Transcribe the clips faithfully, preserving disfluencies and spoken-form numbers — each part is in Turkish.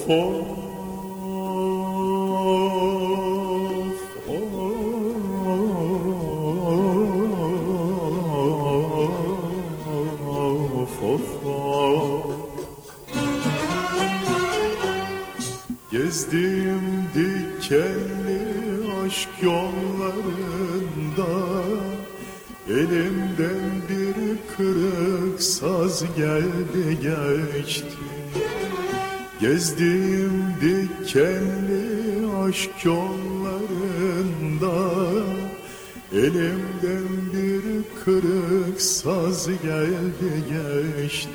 Of of of of of. Gezdiğim dikenli aşk yollarında elimden bir kırık saz geldi geçti. Gezdiğim dikenli aşk yollarında elimden bir kırık saz geldi geçti.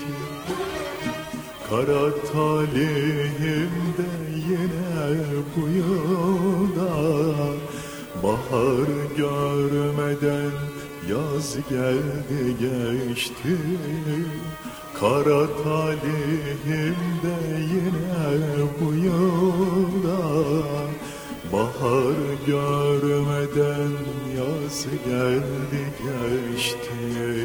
Kara talihim de yine bu yılda bahar görmeden yaz geldi geçti. Kara talihim de yine bu yılda bahar görmeden yaz geldi geçti.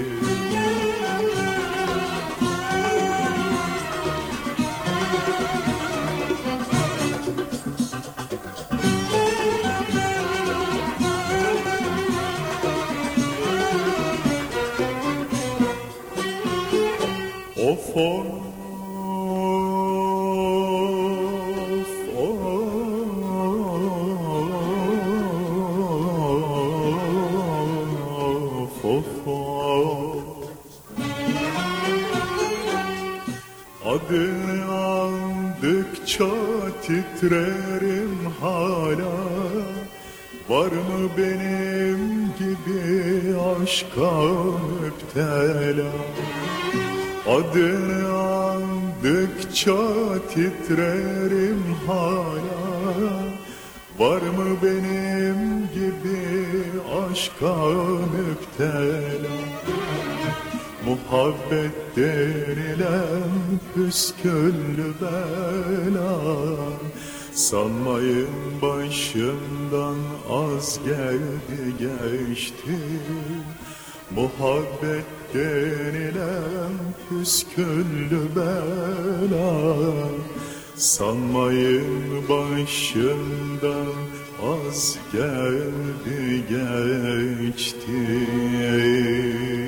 Of of of of of. Adını andıkça titrerim hala. Var mı benim gibi aşka müptela? Adını andıkça titrerim hala. Var mı benim gibi aşka müptela? Muhabbet denilen püsküllü bela, sanmayın başımdan az geldi geçti. Muhabbet denilen püsküllü bela, sanmayın başımdan az geldi geçti.